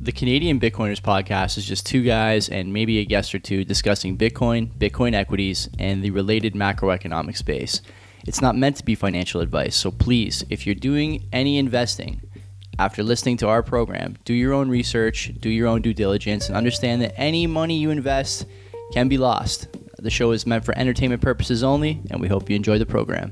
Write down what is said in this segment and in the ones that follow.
The Canadian Bitcoiners podcast is just two guys and maybe a guest or two discussing Bitcoin, Bitcoin equities, and the related macroeconomic space. It's not meant to be financial advice, so please, if you're doing any investing after listening to our program, do your own research, do your own due diligence, and understand that any money you invest can be lost. The show is meant for entertainment purposes only, and we hope you enjoy the program.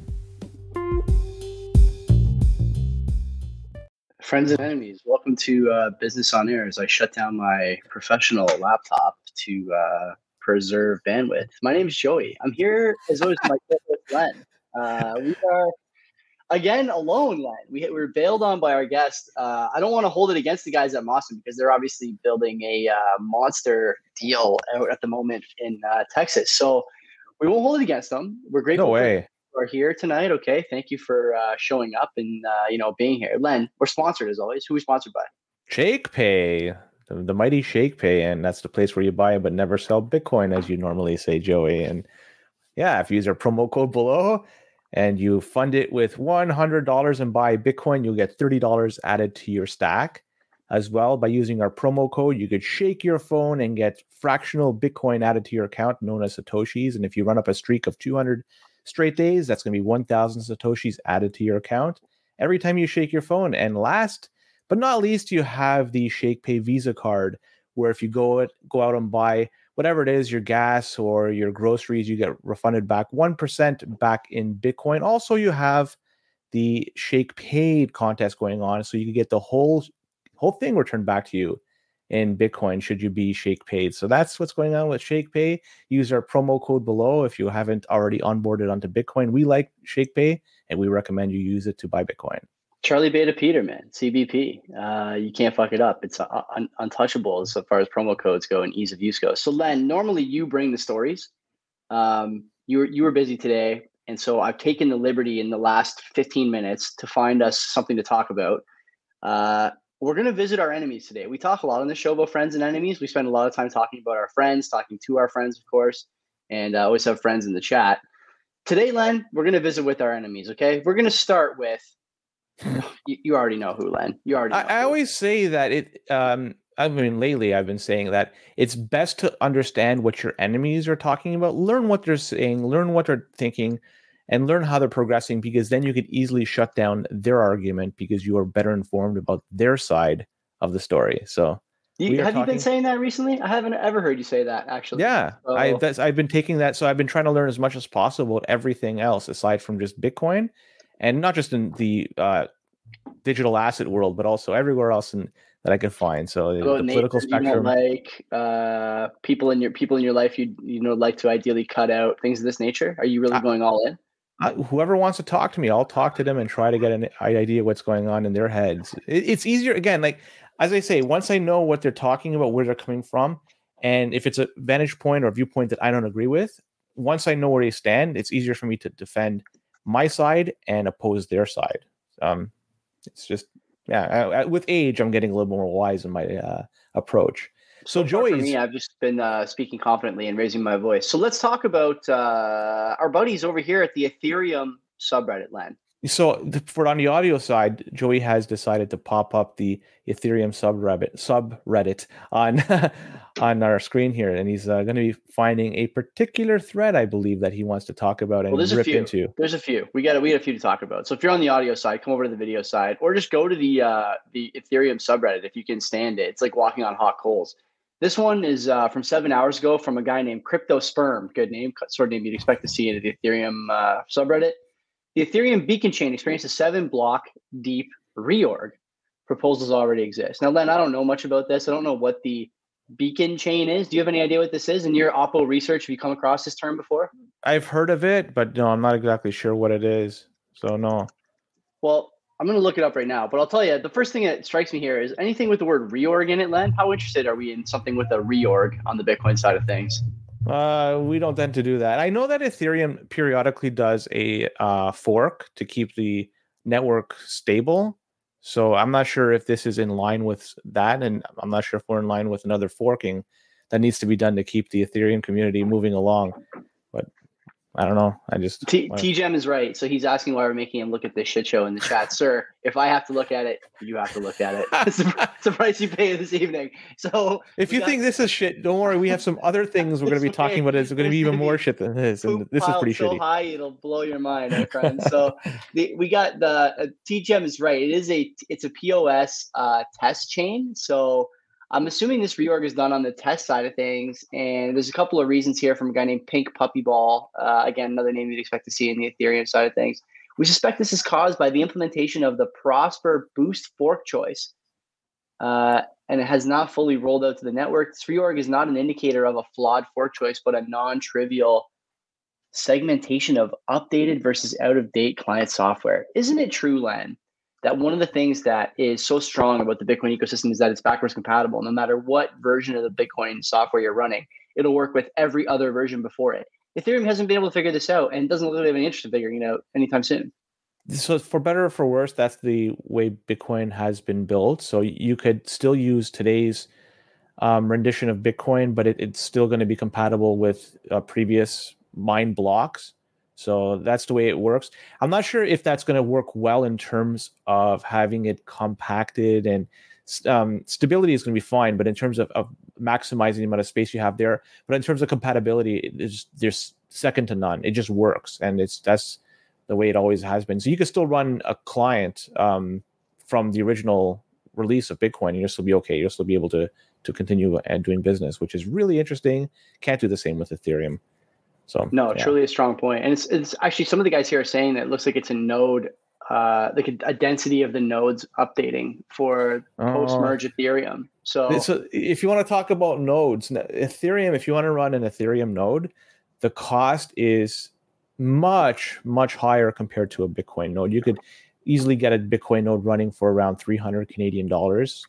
Friends and enemies, welcome to Business on Air as I shut down my professional laptop to preserve bandwidth. My name is Joey. I'm here as always with my co-host Len. We are again alone, Len. We were bailed on by our guest. I don't want to hold it against the guys at Mawson because they're obviously building a monster deal out at the moment in Texas. So we won't hold it against them. We're grateful. No way. Are here tonight. Okay, thank you for showing up and being here. Len, we're sponsored as always. Who are we sponsored by? ShakePay, the mighty ShakePay, and that's the place where you buy but never sell Bitcoin, as you normally say, Joey. And yeah, if you use our promo code below and you fund it with $100 and buy Bitcoin, you'll get $30 added to your stack. As well, by using our promo code, you could shake your phone and get fractional Bitcoin added to your account, known as Satoshis. And if you run up a streak of 200 straight days, that's going to be 1,000 Satoshis added to your account every time you shake your phone. And last but not least, you have the ShakePay Visa card, where if you go out and buy whatever it is, your gas or your groceries, you get refunded back 1% back in Bitcoin. Also, you have the ShakePay contest going on, so you can get the whole thing returned back to you in Bitcoin should you be ShakePaid. So that's what's going on with ShakePay. Use our promo code below if you haven't already onboarded onto Bitcoin. We like ShakePay, and we recommend you use it to buy Bitcoin. Charlie Beta Peter, man, CBP. You can't fuck it up. It's untouchable as far as promo codes go and ease of use goes. So Len, normally you bring the stories. You were busy today, and so I've taken the liberty in the last 15 minutes to find us something to talk about. We're going to visit our enemies today. We talk a lot on the show about friends and enemies. We spend a lot of time talking about our friends, talking to our friends, of course, and always have friends in the chat. Today, Len, we're going to visit with our enemies, okay? We're going to start with, you already know who, Len. You already know I always say that lately I've been saying that it's best to understand what your enemies are talking about, learn what they're saying, learn what they're thinking, and learn how they're progressing, because then you could easily shut down their argument because you are better informed about their side of the story. So you been saying that recently? I haven't ever heard you say that, actually. Yeah, so I've been taking that. So I've been trying to learn as much as possible about everything else aside from just Bitcoin, and not just in the digital asset world, but also everywhere else that I could find. So the political spectrum, like people in your life, you like to ideally cut out, things of this nature. Are you really going all in? Whoever wants to talk to me, I'll talk to them and try to get an idea what's going on in their heads. It's easier, again, like as I say, once I know what they're talking about, where they're coming from, and if it's a vantage point or a viewpoint that I don't agree with, once I know where they stand, it's easier for me to defend my side and oppose their side. It's just, with age, I'm getting a little more wise in my approach. So Joey, for me, I've just been speaking confidently and raising my voice. So let's talk about our buddies over here at the Ethereum subreddit, Len. So on the audio side, Joey has decided to pop up the Ethereum subreddit on our screen here, and he's going to be finding a particular thread, I believe, that he wants to talk about and rip into. There's a few. We had a few to talk about. So if you're on the audio side, come over to the video side, or just go to the Ethereum subreddit if you can stand it. It's like walking on hot coals. This one is from 7 hours ago from a guy named Crypto Sperm. Good name, sort of name you'd expect to see in the Ethereum subreddit. The Ethereum beacon chain experienced a 7-block deep reorg. Proposals already exist. Now, Len, I don't know much about this. I don't know what the beacon chain is. Do you have any idea what this is? In your Oppo research, have you come across this term before? I've heard of it, but no, I'm not exactly sure what it is. So no. Well, I'm going to look it up right now, but I'll tell you, the first thing that strikes me here is anything with the word reorg in it, Len. How interested are we in something with a reorg on the Bitcoin side of things? We don't tend to do that. I know that Ethereum periodically does a fork to keep the network stable. So I'm not sure if this is in line with that, and I'm not sure if we're in line with another forking that needs to be done to keep the Ethereum community moving along. But I don't know. I just T-Gem is right. So he's asking why we're making him look at this shit show in the chat. Sir, if I have to look at it, you have to look at it. It's the price you pay this evening. So if you think this is shit, don't worry. We have some other things we're going to be talking about. It's going to be even more shit than this. And this is pretty so shitty. High, it'll blow your mind, my friend. So we got the T-Gem is right. It's a POS test chain. So I'm assuming this reorg is done on the test side of things, and there's a couple of reasons here from a guy named Pink Puppy Ball. Again, another name you'd expect to see in the Ethereum side of things. We suspect this is caused by the implementation of the Prosper Boost fork choice, and it has not fully rolled out to the network. This reorg is not an indicator of a flawed fork choice, but a non-trivial segmentation of updated versus out-of-date client software. Isn't it true, Len, that one of the things that is so strong about the Bitcoin ecosystem is that it's backwards compatible? No matter what version of the Bitcoin software you're running, it'll work with every other version before it. Ethereum hasn't been able to figure this out and doesn't really have any interest in figuring it out anytime soon. So for better or for worse, that's the way Bitcoin has been built. So you could still use today's rendition of Bitcoin, but it's still going to be compatible with previous mine blocks. So that's the way it works. I'm not sure if that's going to work well in terms of having it compacted, and stability is going to be fine, but in terms of maximizing the amount of space you have there, but in terms of compatibility, there's second to none. It just works, and that's the way it always has been. So you can still run a client from the original release of Bitcoin, and you'll still be okay. You'll still be able to continue and doing business, which is really interesting. Can't do the same with Ethereum. So no, yeah. Truly a strong point. And it's actually, some of the guys here are saying that it looks like it's a node, like a density of the nodes updating for post-merge Ethereum. So if you want to talk about nodes, Ethereum, if you want to run an Ethereum node, the cost is much, much higher compared to a Bitcoin node. You could easily get a Bitcoin node running for around 300 Canadian dollars,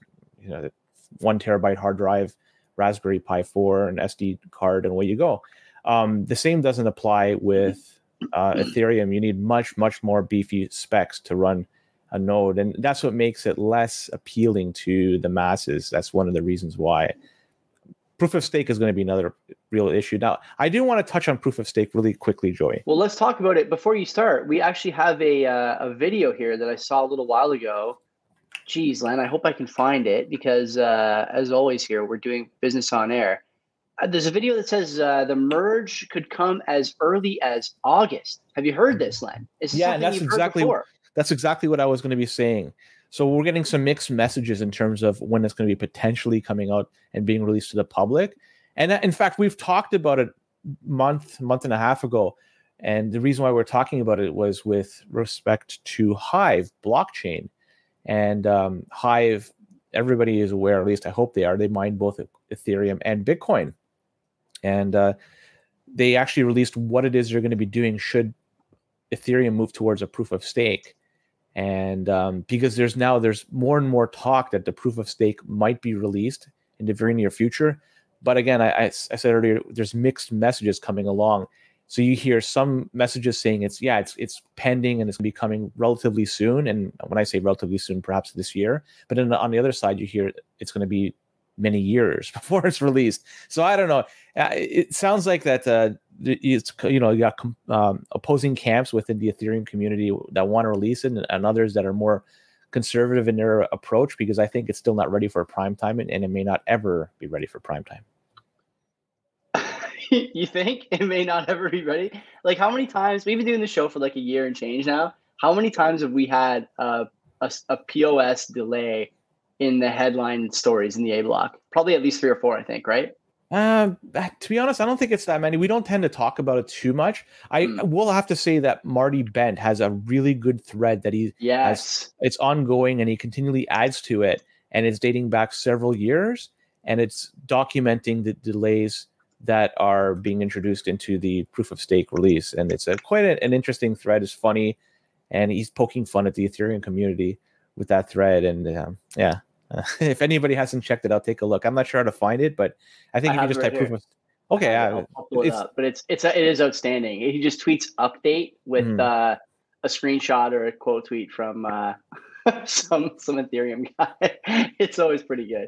1 terabyte hard drive, Raspberry Pi 4, an SD card, and away you go. The same doesn't apply with Ethereum. You need much, much more beefy specs to run a node, and that's what makes it less appealing to the masses. That's one of the reasons why. Proof of stake is going to be another real issue. Now, I do want to touch on proof of stake really quickly, Joey. Well, let's talk about it. Before you start, we actually have a video here that I saw a little while ago. Geez, Len, I hope I can find it, because as always here, we're doing business on air. There's a video that says the merge could come as early as August. Have you heard this, Len? Yeah, and that's exactly what I was going to be saying. So we're getting some mixed messages in terms of when it's going to be potentially coming out and being released to the public. And in fact, we've talked about it month and a half ago. And the reason why we're talking about it was with respect to Hive blockchain. And Hive, everybody is aware, at least I hope they are, they mine both Ethereum and Bitcoin. And they actually released what it is they're going to be doing should Ethereum move towards a proof of stake. And because there's more and more talk that the proof of stake might be released in the very near future. But again, I said earlier, there's mixed messages coming along. So you hear some messages saying it's pending and it's going to be coming relatively soon. And when I say relatively soon, perhaps this year. But then on the other side, you hear it's going to be many years before it's released. So I don't know. It sounds like that it's, you got opposing camps within the Ethereum community that want to release it, and others that are more conservative in their approach, because I think it's still not ready for prime time, and it may not ever be ready for prime time. You think it may not ever be ready? Like, how many times, we've been doing the show for like a year and change now, how many times have we had a POS delay in the headline stories in the A block? Probably at least 3 or 4, I think, right? To be honest, I don't think it's that many. We don't tend to talk about it too much. I will have to say that Marty Bent has a really good thread that it's ongoing, and he continually adds to it, and it's dating back several years, and it's documenting the delays that are being introduced into the proof of stake release. And it's quite an interesting thread. It's funny, and he's poking fun at the Ethereum community with that thread. And if anybody hasn't checked it out, take a look. I'm not sure how to find it, but I think if you just type proof of okay, I'll pull it up. But it is outstanding. He just tweets update with a screenshot or a quote tweet from some Ethereum guy. It's always pretty good.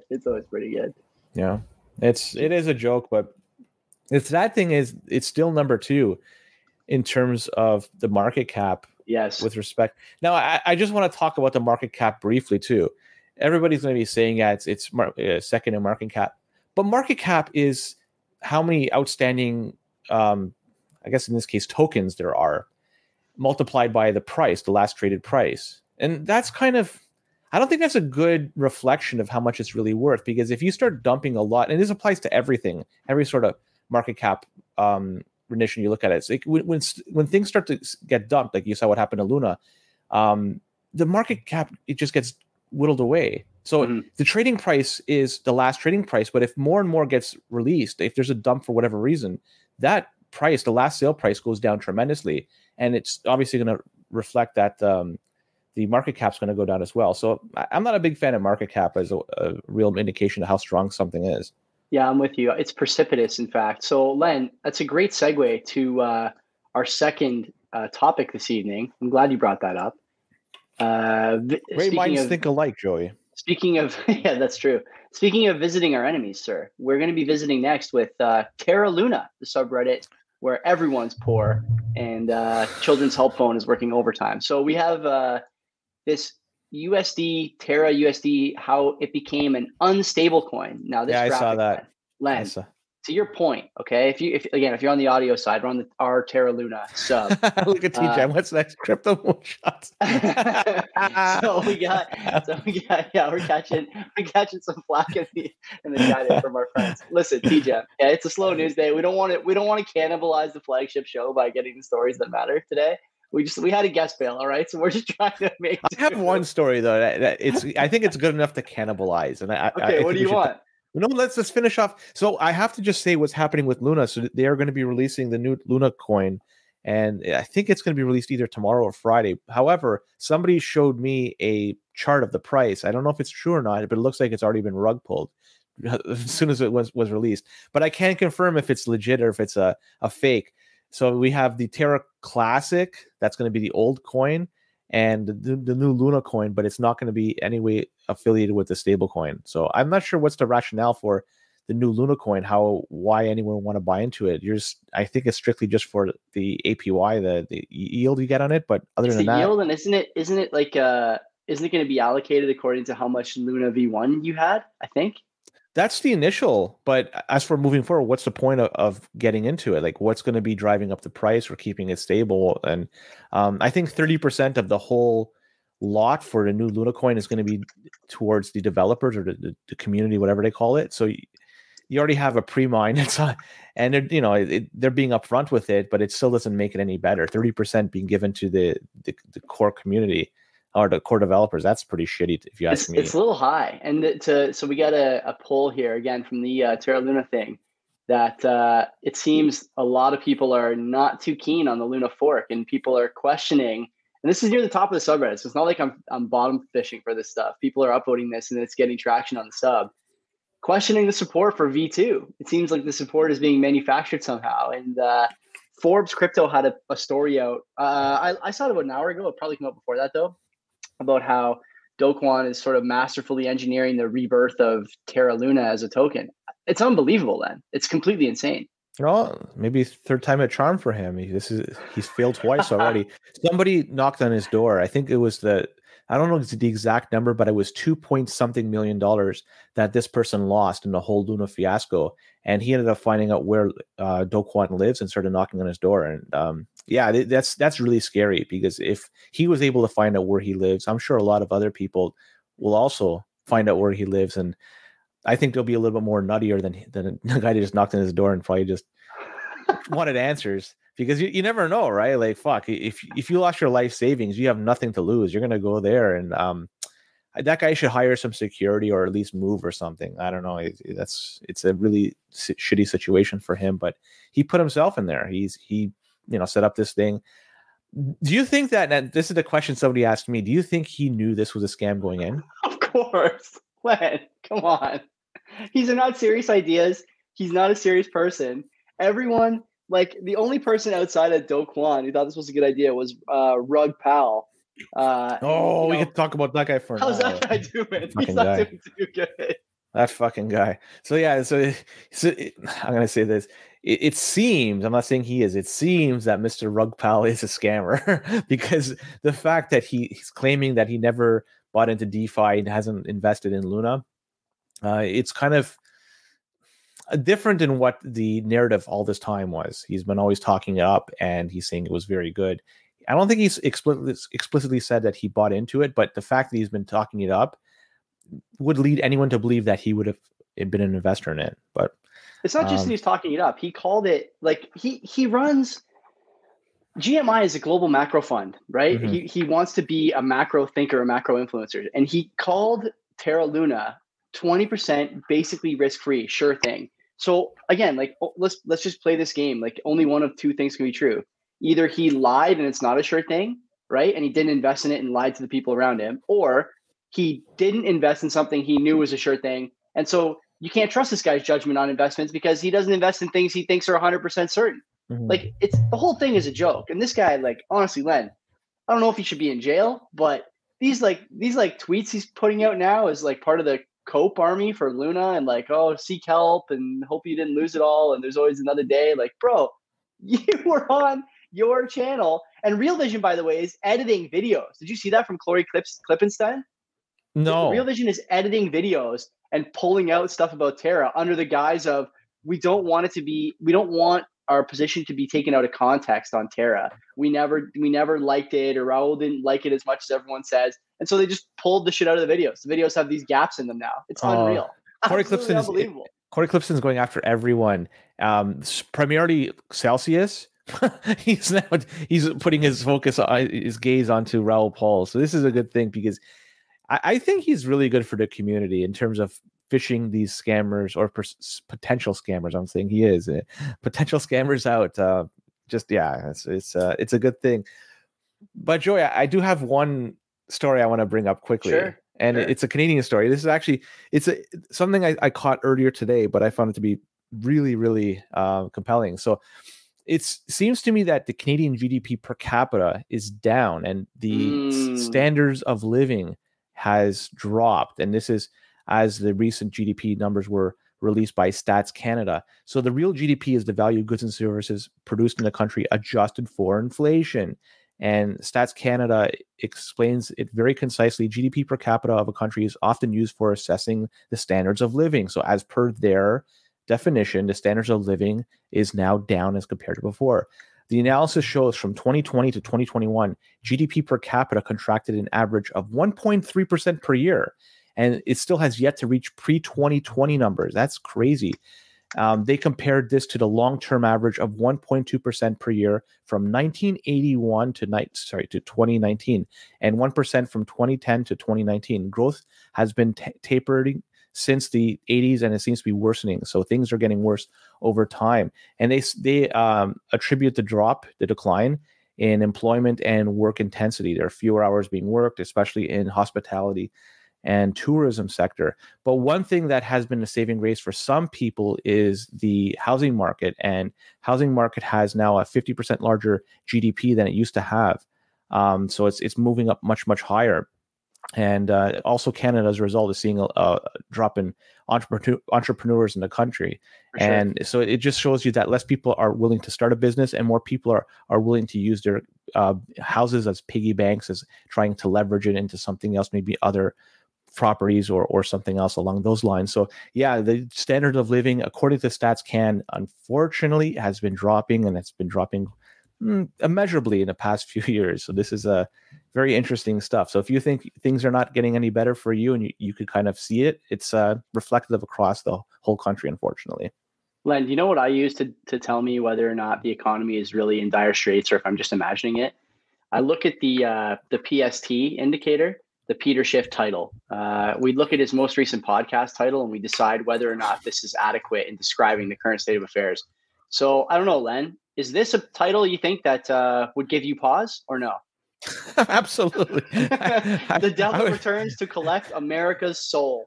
Yeah, it is a joke, but it's that thing is it's still number 2. in terms of the market cap. Yes. With respect. Now, I just want to talk about the market cap briefly too. Everybody's going to be saying, yeah, it's second in market cap, but market cap is how many outstanding, I guess in this case, tokens there are multiplied by the price, the last traded price. And that's kind of, I don't think that's a good reflection of how much it's really worth, because if you start dumping a lot, and this applies to everything, every sort of market cap rendition you look at it, it's like when things start to get dumped, like you saw what happened to Luna, the market cap, it just gets whittled away. So the trading price is the last trading price, but if more and more gets released, if there's a dump for whatever reason, that price, the last sale price, goes down tremendously, and it's obviously going to reflect that the market cap's going to go down as well. So I'm not a big fan of market cap as a real indication of how strong something is. Yeah, I'm with you. It's precipitous, in fact. So, Len, that's a great segue to our second topic this evening. I'm glad you brought that up. Great minds think alike, Joey. Speaking of, yeah, that's true. Speaking of visiting our enemies, sir, we're going to be visiting next with Terra Luna, the subreddit where everyone's poor and Children's Help Phone is working overtime. So we have this USD, Terra USD, how it became an unstable coin. Now, this I saw that. Len, to your point, okay, if you're on the audio side, we're on our Terra Luna sub. Look at TJ. What's next? Crypto moonshots. so we got, yeah, we're catching some flack in the chat from our friends. Listen, TJ, yeah, it's a slow news day. We don't want to cannibalize the flagship show by getting the stories that matter today. We had a guest bail, all right. So we're just trying to make. I have one story though that I think it's good enough to cannibalize. And what do you want? No, let's just finish off. So I have to just say what's happening with Luna. So they are going to be releasing the new Luna coin, and I think it's going to be released either tomorrow or Friday. However, somebody showed me a chart of the price. I don't know if it's true or not, but it looks like it's already been rug pulled as soon as it was released. But I can't confirm if it's legit or if it's a fake. So we have the Terra Classic. That's going to be the old coin, and the new Luna coin, but it's not going to be any way affiliated with the stable coin. So I'm not sure what's the rationale for the new Luna coin, why anyone would want to buy into it. I think it's strictly just for the APY, the yield you get on it. But other than that, yield, and isn't it like isn't it going to be allocated according to how much Luna V1 you had? I think. That's the initial, but as for moving forward, what's the point of getting into it? Like, what's going to be driving up the price or keeping it stable? And I think 30% of the whole lot for the new Luna coin is going to be towards the developers or the community, whatever they call it. So you already have a pre-mine, and they're being upfront with it, but it still doesn't make it any better. 30% being given to the core community or the core developers, that's pretty shitty if you ask me. It's a little high. And so we got a poll here again from the Terra Luna thing that it seems a lot of people are not too keen on the Luna fork, and people are questioning. And this is near the top of the subreddit, so it's not like I'm bottom fishing for this stuff. People are upvoting this, and it's getting traction on the sub, questioning the support for V2. It seems like the support is being manufactured somehow. And Forbes Crypto had a story out. I saw it about an hour ago. It probably came out before that though, about how Do Kwon is sort of masterfully engineering the rebirth of Terra Luna as a token. It's unbelievable, then. It's completely insane. Well, maybe third time a charm for him. He's failed twice already. Somebody knocked on his door. I think it was I don't know the exact number, but it was $2 million that this person lost in the whole Luna fiasco. And he ended up finding out where Do Kwon lives and started knocking on his door. And that's really scary, because if he was able to find out where he lives, I'm sure a lot of other people will also find out where he lives. And I think they'll be a little bit more nuttier than the guy that just knocked on his door and probably just wanted answers, because you never know, right? Like, fuck, if you lost your life savings, you have nothing to lose. You're going to go there, and that guy should hire some security or at least move or something. I don't know. It's a really shitty situation for him, but he put himself in there. He set up this thing. Do you think that this is the question somebody asked me, do you think he knew this was a scam going in? Of course. Len, come on. These are not serious ideas. He's not a serious person. Everyone, like, the only person outside of Do Kwon who thought this was a good idea was Rug Pal. We can talk about that guy for how's that guy doing? He's not doing too good. That fucking guy. So yeah, I'm gonna say this. It seems, I'm not saying he is, it seems that Mr. Rug Pal is a scammer because the fact that he's claiming that he never bought into DeFi and hasn't invested in Luna, it's kind of different in what the narrative all this time was. He's been always talking it up and he's saying it was very good. I don't think he's explicitly said that he bought into it, but the fact that he's been talking it up would lead anyone to believe that he would have been an investor in it. But it's not just that he's talking it up. He called it, like, he runs GMI is a global macro fund, right? Mm-hmm. He wants to be a macro thinker, a macro influencer, and he called Terra Luna 20% basically risk-free, sure thing. So again, like, let's just play this game. Like, only one of two things can be true. Either he lied and it's not a sure thing, right? And he didn't invest in it and lied to the people around him, or he didn't invest in something he knew was a sure thing. And so you can't trust this guy's judgment on investments because he doesn't invest in things he thinks are 100% certain. Mm-hmm. Like, it's the whole thing is a joke. And this guy, like, honestly, Len, I don't know if he should be in jail, but these tweets he's putting out now is like part of the Cope army for Luna, and like, oh, seek help and hope you didn't lose it all. And there's always another day. Like, bro, you were on your channel. And Real Vision, by the way, is editing videos. Did you see that from Chloe Klippenstein? No. Real Vision is editing videos and pulling out stuff about Terra under the guise of we don't want our position to be taken out of context on Terra. We never liked it, or Raul didn't like it as much as everyone says. And so they just pulled the shit out of the videos. The videos have these gaps in them now. It's unreal. Corey Clipson's going after everyone. Primarily Celsius. he's putting his focus on his gaze onto Raul Paul. So this is a good thing because I think he's really good for the community in terms of fishing these scammers or potential scammers. I'm saying he is potential scammers out. It's a good thing. But Joey, I do have one story I want to bring up quickly. Sure. And it's a Canadian story. This is actually something I caught earlier today, but I found it to be really, really compelling. So it seems to me that the Canadian GDP per capita is down, and the standards of living has dropped. And this is as the recent GDP numbers were released by Stats Canada. So the real GDP is the value of goods and services produced in the country adjusted for inflation. And Stats Canada explains it very concisely. GDP per capita of a country is often used for assessing the standards of living. So as per their definition, the standards of living is now down as compared to before. The analysis shows from 2020 to 2021, GDP per capita contracted an average of 1.3% per year. And it still has yet to reach pre-2020 numbers. That's crazy. They compared this to the long-term average of 1.2% per year from 1981 to 2019, and 1% from 2010 to 2019. Growth has been tapering since the 80s, and it seems to be worsening. So things are getting worse over time. And they attribute the decline in employment and work intensity. There are fewer hours being worked, especially in hospitality and tourism sector. But one thing that has been a saving grace for some people is the housing market. And housing market has now a 50% larger GDP than it used to have. So it's moving up much, much higher. And also Canada, as a result, is seeing a drop in entrepreneurs in the country. Sure. And so it just shows you that less people are willing to start a business, and more people are willing to use their houses as piggy banks, as trying to leverage it into something else, maybe other properties or something else along those lines. So yeah, the standard of living, according to Stats Can, unfortunately has been dropping, and it's been dropping immeasurably in the past few years. So this is a very interesting stuff. So if you think things are not getting any better for you, and you could kind of see it, it's reflective across the whole country, unfortunately. Len, you know what I use to tell me whether or not the economy is really in dire straits or if I'm just imagining it? I look at the PST indicator, the Peter Schiff title. We look at his most recent podcast title, and we decide whether or not this is adequate in describing the current state of affairs. So I don't know, Len, is this a title you think that would give you pause or no? Absolutely. The devil returns to collect America's soul.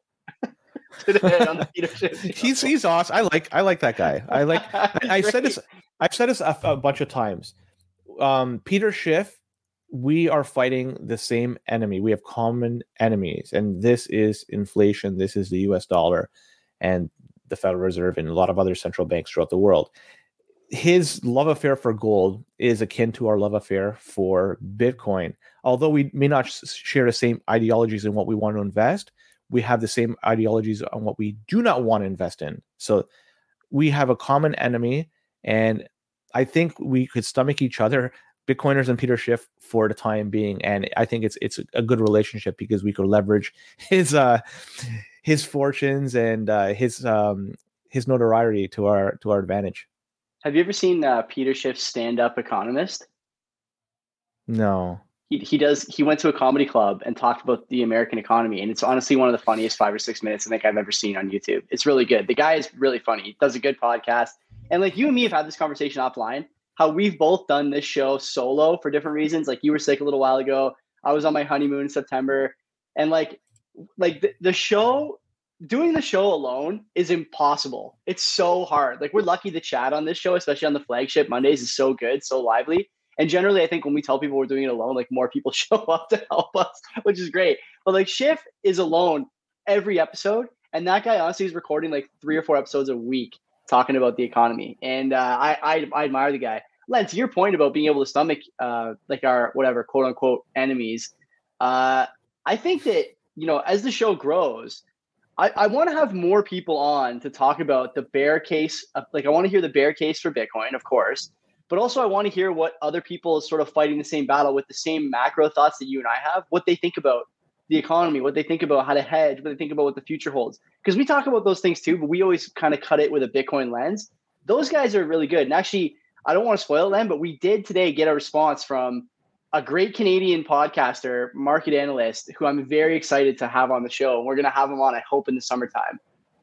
Today on the Peter Schiff. He's awesome. I like that guy. I've said this a bunch of times. Peter Schiff we are fighting the same enemy. We have common enemies, and this is inflation. This is the US dollar and the Federal Reserve and a lot of other central banks throughout the world. His love affair for gold is akin to our love affair for Bitcoin. Although we may not share the same ideologies in what we want to invest, we have the same ideologies on what we do not want to invest in. So we have a common enemy, and I think we could stomach each other, Bitcoiners and Peter Schiff, for the time being. And I think it's a good relationship because we could leverage his fortunes and his notoriety to our advantage. Have you ever seen Peter Schiff's stand-up Economist? No. He went to a comedy club and talked about the American economy, and it's honestly one of the funniest 5 or 6 minutes I think I've ever seen on YouTube. It's really good. The guy is really funny. He does a good podcast. And like you and me have had this conversation offline, how we've both done this show solo for different reasons. Like you were sick a little while ago. I was on my honeymoon in September. And like the show, doing the show alone is impossible. It's so hard. Like we're lucky to chat on this show, especially on the flagship Mondays, is so good, so lively. And generally, I think when we tell people we're doing it alone, like more people show up to help us, which is great. But like Schiff is alone every episode. And that guy honestly is recording like 3 or 4 episodes a week talking about the economy. And I admire the guy. Len, to your point about being able to stomach like our whatever, quote unquote, enemies, I think that, you know, as the show grows, I want to have more people on to talk about the bear case. Like I want to hear the bear case for Bitcoin, of course. But also I want to hear what other people are sort of fighting the same battle with the same macro thoughts that you and I have, what they think about the economy, what they think about how to hedge, what they think about what the future holds. Because we talk about those things too, but we always kind of cut it with a Bitcoin lens. Those guys are really good. And actually, I don't want to spoil them, but we did today get a response from a great Canadian podcaster, market analyst, who I'm very excited to have on the show. And we're going to have him on, I hope, in the summertime.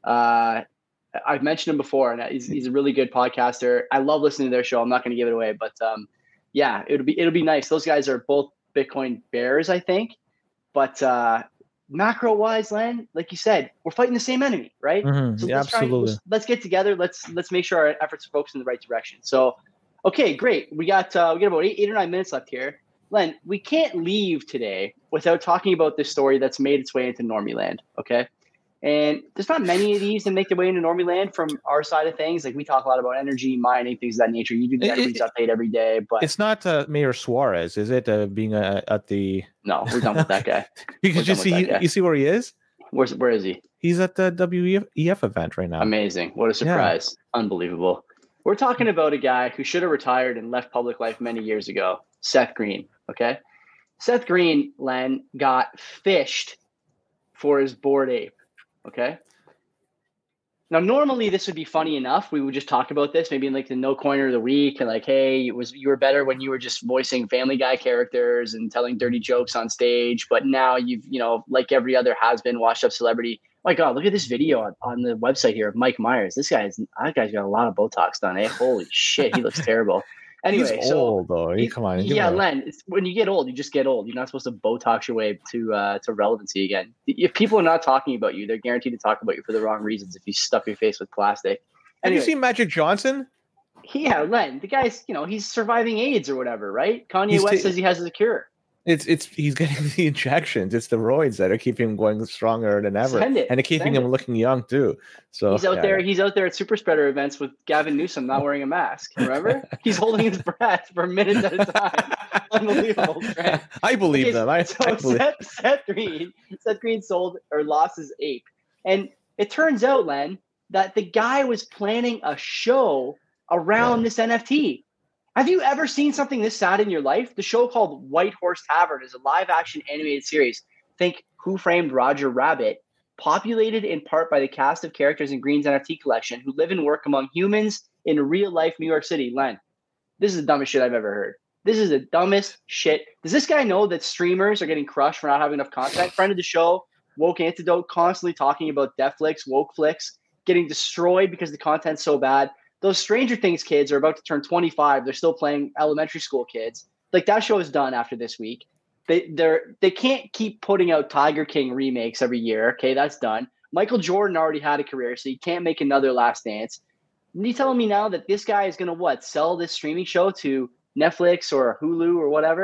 I've mentioned him before, and he's a really good podcaster. I love listening to their show. I'm not going to give it away, but yeah, it'll be nice. Those guys are both Bitcoin bears, I think. But macro wise, Len, like you said, we're fighting the same enemy, right? Mm-hmm. So yeah, absolutely. Let's get together. Let's make sure our efforts are focused in the right direction. So, okay, great. We got about 8 or 9 minutes left here. Len, we can't leave today without talking about this story that's made its way into Normie Land. Okay. And there's not many of these that make their way into Normie Land from our side of things. Like we talk a lot about energy, mining, things of that nature. You do the equities update every day, but it's not Mayor Suarez, is it? Being at the no, we're done with that guy. Because you see where he is. Where is he? He's at the WEF event right now. Amazing! What a surprise! Yeah. Unbelievable. We're talking about a guy who should have retired and left public life many years ago. Seth Green. Okay, Seth Green, Len, got fished for his Bored Ape. Okay. Now, normally this would be funny enough. We would just talk about this maybe in like the No Coiner of the Week and like, hey, you were better when you were just voicing Family Guy characters and telling dirty jokes on stage. But now you've, you know, like every other has-been washed up celebrity. My God, look at this video on the website here of Mike Myers. That guy's got a lot of Botox done. Eh? Holy shit, he looks terrible. Anyway, he's old though. Come on. Yeah, Len. When you get old, you just get old. You're not supposed to Botox your way to relevancy again. If people are not talking about you, they're guaranteed to talk about you for the wrong reasons. If you stuff your face with plastic. Anyway, have you seen Magic Johnson? Yeah, Len. The guy's, you know, he's surviving AIDS or whatever, right? Kanye West says he has a cure. It's he's getting the injections. It's the roids that are keeping him going stronger than ever, and they're keeping him looking young too. So he's out there. He's out there at super spreader events with Gavin Newsom not wearing a mask. Remember, he's holding his breath for minutes at a time. Unbelievable. Right? I believe them. Seth Green sold or lost his ape, and it turns out, Len, that the guy was planning a show around this NFT. Have you ever seen something this sad in your life? The show called White Horse Tavern is a live-action animated series. Think Who Framed Roger Rabbit, populated in part by the cast of characters in Green's NFT collection who live and work among humans in real-life New York City. Len, this is the dumbest shit I've ever heard. This is the dumbest shit. Does this guy know that streamers are getting crushed for not having enough content? Friend of the show, Woke Antidote, constantly talking about Deathflix, Wokeflix, getting destroyed because the content's so bad. Those Stranger Things kids are about to turn 25. They're still playing elementary school kids. Like that show is done after this week. They can't keep putting out Tiger King remakes every year. Okay, that's done. Michael Jordan already had a career, so he can't make another Last Dance. And you telling me now that this guy is gonna sell this streaming show to Netflix or Hulu or whatever?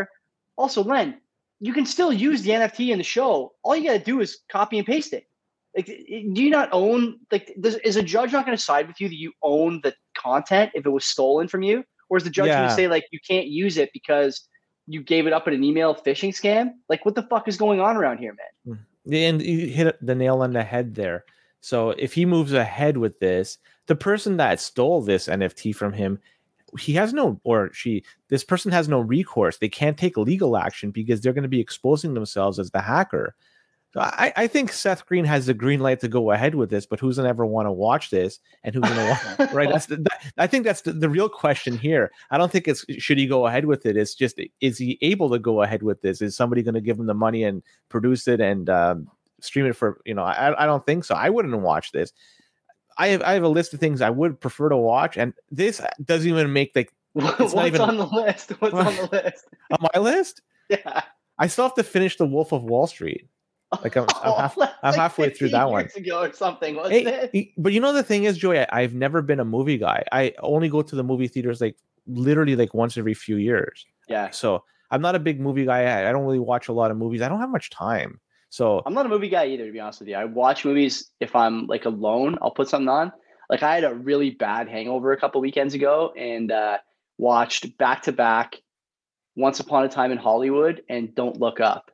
Also, Len, you can still use the NFT in the show. All you got to do is copy and paste it. Like, do you not own, like, is a judge not going to side with you that you own the content if it was stolen from you? Or is the judge going to Yeah. say, like, you can't use it because you gave it up in an email phishing scam? Like, what the fuck is going on around here, man? And you hit the nail on the head there. So if he moves ahead with this, the person that stole this NFT from him, he has no, or she, this person has no recourse. They can't take legal action because they're going to be exposing themselves as the hacker. So I think Seth Green has the green light to go ahead with this, but who's going to ever want to watch this? And who's going to want, right? I think that's the real question here. I don't think it's, should he go ahead with it? It's just, is he able to go ahead with this? Is somebody going to give him the money and produce it and stream it for, I don't think so. I wouldn't watch this. I have a list of things I would prefer to watch, and this doesn't even make What's on the list? What's on the list? On my list? Yeah. I still have to finish The Wolf of Wall Street. Like I'm halfway through that one. Ago or something, wasn't it? But the thing is, Joey, I've never been a movie guy. I only go to the movie theaters literally once every few years. Yeah. So I'm not a big movie guy. I don't really watch a lot of movies. I don't have much time. So I'm not a movie guy either, to be honest with you. I watch movies if I'm alone. I'll put something on. Like I had a really bad hangover a couple weekends ago and watched back to back Once Upon a Time in Hollywood and Don't Look Up.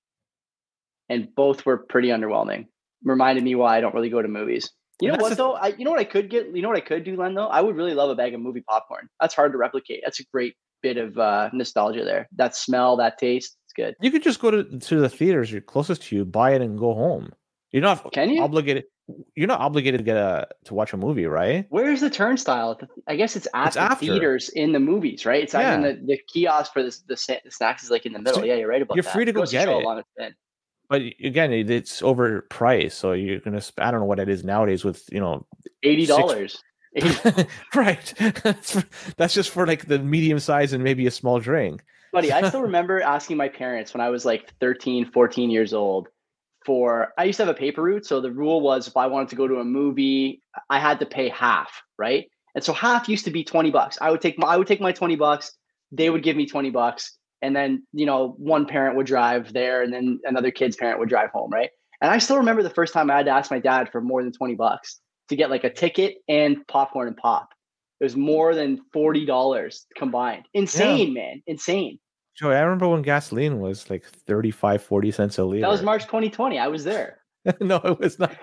And both were pretty underwhelming. Reminded me why I don't really go to movies. You know what though? You know what I could get? You know what I could do, Len, though? I would really love a bag of movie popcorn. That's hard to replicate. That's a great bit of nostalgia there. That smell, that taste, it's good. You could just go to the theaters you're closest to you, buy it, and go home. You're not obligated. You're not obligated to get to watch a movie, right? Where's the turnstile? I guess it's after theaters in the movies, right? It's either in the kiosk for the snacks is in the middle. So yeah, you're right about that. You're free to go get it. But again, it's overpriced, so you're gonna. I don't know what it is nowadays with $80. Right. That's just for the medium size and maybe a small drink. Buddy, I still remember asking my parents when I was 13, 14 years old. I used to have a paper route, so the rule was if I wanted to go to a movie, I had to pay half, right? And so half used to be $20. I would take my $20. They would give me $20. And then, one parent would drive there and then another kid's parent would drive home. Right. And I still remember the first time I had to ask my dad for more than $20 to get a ticket and popcorn and pop. It was more than $40 combined. Insane, man. Insane. Joey, I remember when gasoline was 35, 40 cents a liter. That was March 2020. I was there. No, it was not.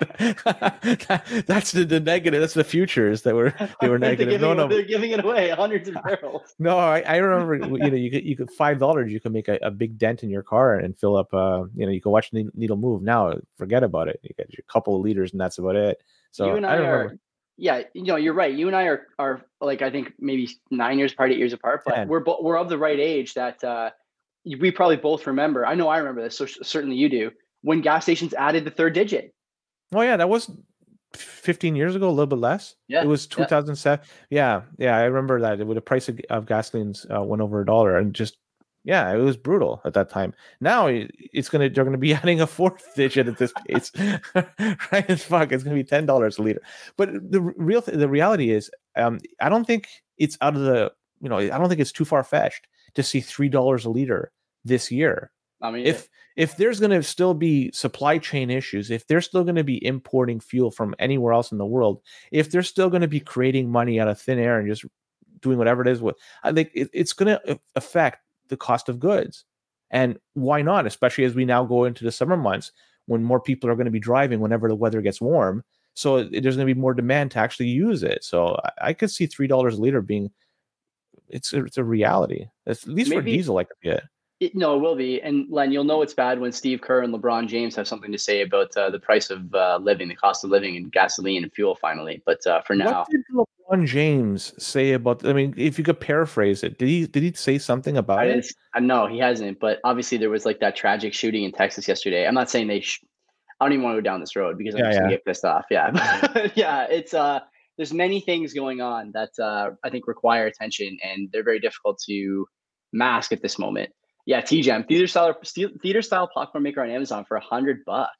That's the negative. That's the futures they were negative. They're giving it away, hundreds of barrels. No, I remember. You could $5. You can make a big dent in your car and fill up. You can watch the needle move. Now, forget about it. You get your couple of liters, and that's about it. So you and I remember. Yeah, you're right. You and I are I think maybe 9 years apart, 8 years apart, but we're of the right age that we probably both remember. I know I remember this, so certainly you do. When gas stations added the third digit. Oh yeah, that was 15 years ago, a little bit less. Yeah, it was 2007. Yeah, I remember that. The price of gasolines went over $1, and just it was brutal at that time. Now they're gonna be adding a fourth digit at this pace, right? It's gonna be $10 a liter. But the reality is, I don't think it's out of the I don't think it's too far fetched to see $3 a liter this year. I mean, if there's going to still be supply chain issues, if they're still going to be importing fuel from anywhere else in the world, if they're still going to be creating money out of thin air and just doing whatever it is, I think it's going to affect the cost of goods. And why not? Especially as we now go into the summer months when more people are going to be driving whenever the weather gets warm. So there's going to be more demand to actually use it. So I could see $3 a liter being it's a reality. At least for diesel, I could get. No, it will be. And Len, you'll know it's bad when Steve Kerr and LeBron James have something to say about the price of living, the cost of living, and gasoline and fuel finally. But for now. What did LeBron James say about, if you could paraphrase it, did he say something about it? No, he hasn't. But obviously there was that tragic shooting in Texas yesterday. I'm not saying I don't even want to go down this road because I'm just going to get pissed off. Yeah. Yeah. It's there's many things going on that I think require attention, and they're very difficult to mask at this moment. Yeah, TGM, theater style popcorn maker on Amazon for $100.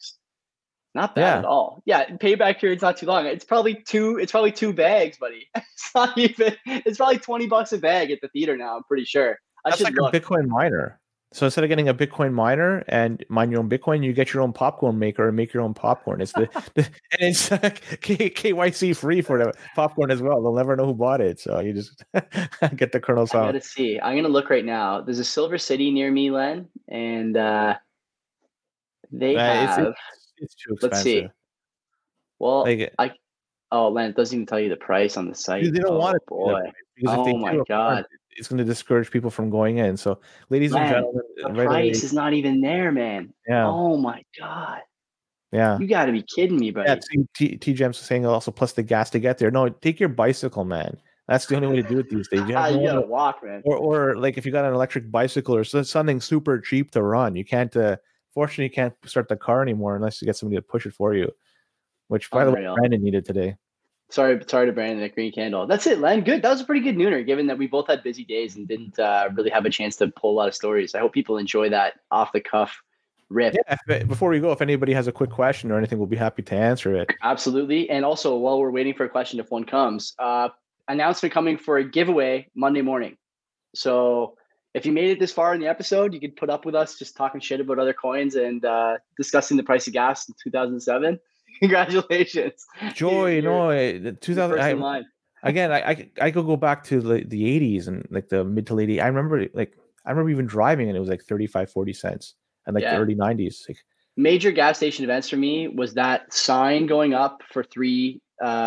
Not bad at all. Yeah, payback period's not too long. It's probably two bags, buddy. It's probably $20 a bag at the theater now, I'm pretty sure. That's like a Bitcoin miner. So instead of getting a Bitcoin miner and mine your own Bitcoin, you get your own popcorn maker and make your own popcorn. It's and it's KYC free for the popcorn as well. They'll never know who bought it. So you just get the kernels I out. gotta see. I'm gonna look right now. There's a Silver City near me, Len, and they have. It's too Let's expensive. see. Well, Like, Len, it doesn't even tell you the price on the site. they don't want it Boy. because if they My do, God. it's going to discourage people from going in. So, ladies and Len, gentlemen, the right price away, is not even there, man. yeah, Oh my God. yeah. You got to be kidding me, buddy. Yeah, T-Gem's saying also plus the gas to get there. No, take your bicycle, man. That's the only way to do it these days. You have no You gotta one walk, man. or like if you got an electric bicycle or something super cheap to run, you can't. Fortunately, you can't start the car anymore unless you get somebody to push it for you. Which, by the way, Brandon needed today. Sorry to Brandon at Green Candle. That's it, Len. Good. That was a pretty good nooner, given that we both had busy days and didn't really have a chance to pull a lot of stories. I hope people enjoy that off the cuff rip. Yeah. Before we go, if anybody has a quick question or anything, we'll be happy to answer it. Absolutely. And also, while we're waiting for a question, if one comes, announcement coming for a giveaway Monday morning. So if you made it this far in the episode, you could put up with us just talking shit about other coins and discussing the price of gas in 2007. Congratulations, Joy. No, 2000. Again, I could go back to the 80s and like the mid to late 80s. I remember even driving and it was like 35-40 cents and like the early 90s. Like, major gas station events for me was that sign going up for three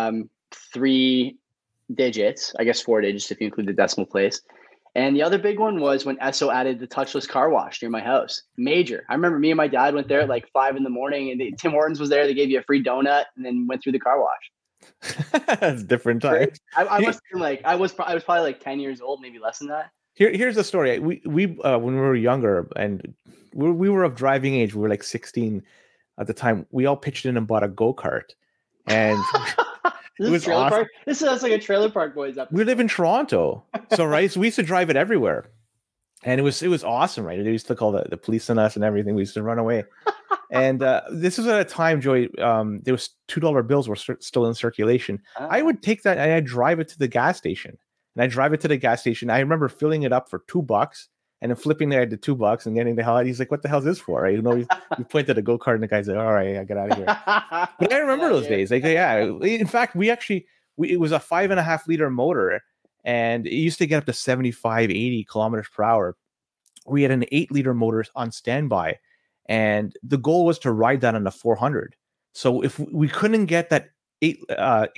digits, I guess 4 digits if you include the decimal place. And the other big one was when Esso added the touchless car wash near my house. Major. I remember me and my dad went there at like 5 a.m. and Tim Hortons was there. They gave you a free donut and then went through the car wash. That's different times. I must have been like, I was probably like 10 years old, maybe less than that. Here's the story. We when we were younger and we were of driving age, we were like 16 at the time. We all pitched in and bought a go-kart. And This is trailer park. This sounds like a Trailer Park Boys episode. We live in Toronto, so right. So we used to drive it everywhere, and it was awesome, right? They used to call the police on us and everything. We used to run away, and this was at a time, Joey. There was $2 bills were still in circulation. I would take that and I'd drive it to the gas station, I remember filling it up for $2. And then flipping there to $2 and getting the hell out. He's like, "What the hell is this for?" Right? You know, we pointed a go-kart and the guy's like, "All right, I get out of here." But I remember those days. Like, yeah. In fact, it was a 5.5 liter motor, and it used to get up to 75, 80 kilometers per hour. We had an 8 liter motor on standby, and the goal was to ride that on the 400. So if we couldn't get that not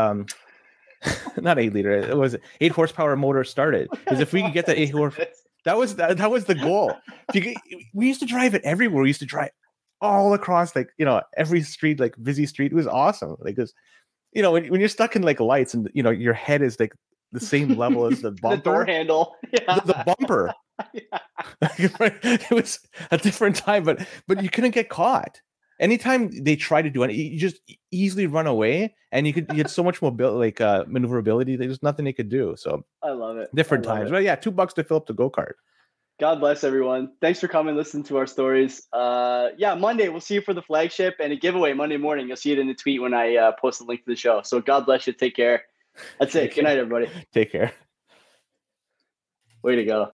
8 liter, it was 8 horsepower motor started. Because if we could get that 8 horsepower. That was the goal. We used to drive it everywhere. We used to drive all across, like, you know, every street, like busy street. It was awesome. Like, because, you know, when you're stuck in like lights and, you know, your head is like the same level as the bumper. The door handle. Yeah. The bumper. It was a different time, but you couldn't get caught. Anytime they try to do it, you just easily run away, and you had so much mobility, like maneuverability. There's nothing they could do. So I love it. Different times, but yeah, $2 to fill up the go-kart. God bless everyone. Thanks for coming, listen to our stories. Monday we'll see you for the flagship and a giveaway Monday morning. You'll see it in the tweet when I post the link to the show. So God bless you. Take care. That's it. Good night, everybody. Take care. Way to go.